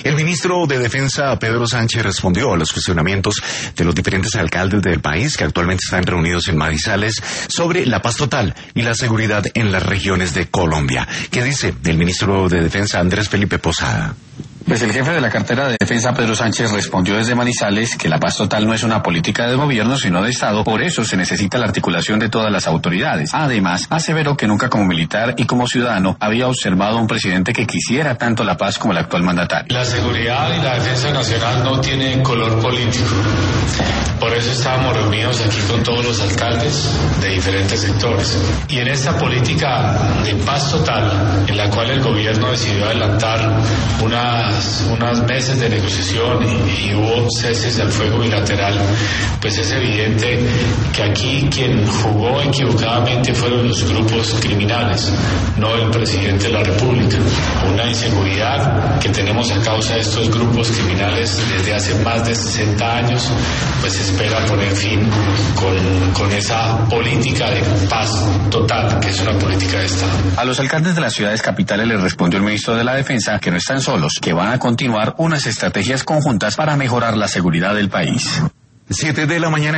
El ministro de Defensa, Pedro Sánchez, respondió a los cuestionamientos de los diferentes alcaldes del país que actualmente están reunidos en Manizales sobre la paz total y la seguridad en las regiones de Colombia. ¿Qué dice el ministro de Defensa, Andrés Felipe Posada? Pues el jefe de la cartera de Defensa, Pedro Sánchez, respondió desde Manizales que la paz total no es una política de gobierno, sino de Estado. Por eso se necesita la articulación de todas las autoridades. Además, aseveró que nunca como militar y como ciudadano había observado a un presidente que quisiera tanto la paz como el actual mandatario. La seguridad y la defensa nacional no tienen color político. Por eso estábamos reunidos aquí con todos los alcaldes de diferentes sectores. Y en esta política de paz total, en la cual el gobierno decidió adelantar unos meses de negociación y hubo ceses al fuego bilateral, pues es evidente que aquí quien jugó equivocadamente fueron los grupos criminales, no el presidente de la República. Una inseguridad que tenemos a causa de estos grupos criminales desde hace más de 60 años, pues espera poner fin con esa política de paz total, que es una política de Estado. A los alcaldes de las ciudades capitales les respondió el ministro de la Defensa que no están solos, que van a continuar unas estrategias conjuntas para mejorar la seguridad del país. 7 de la mañana.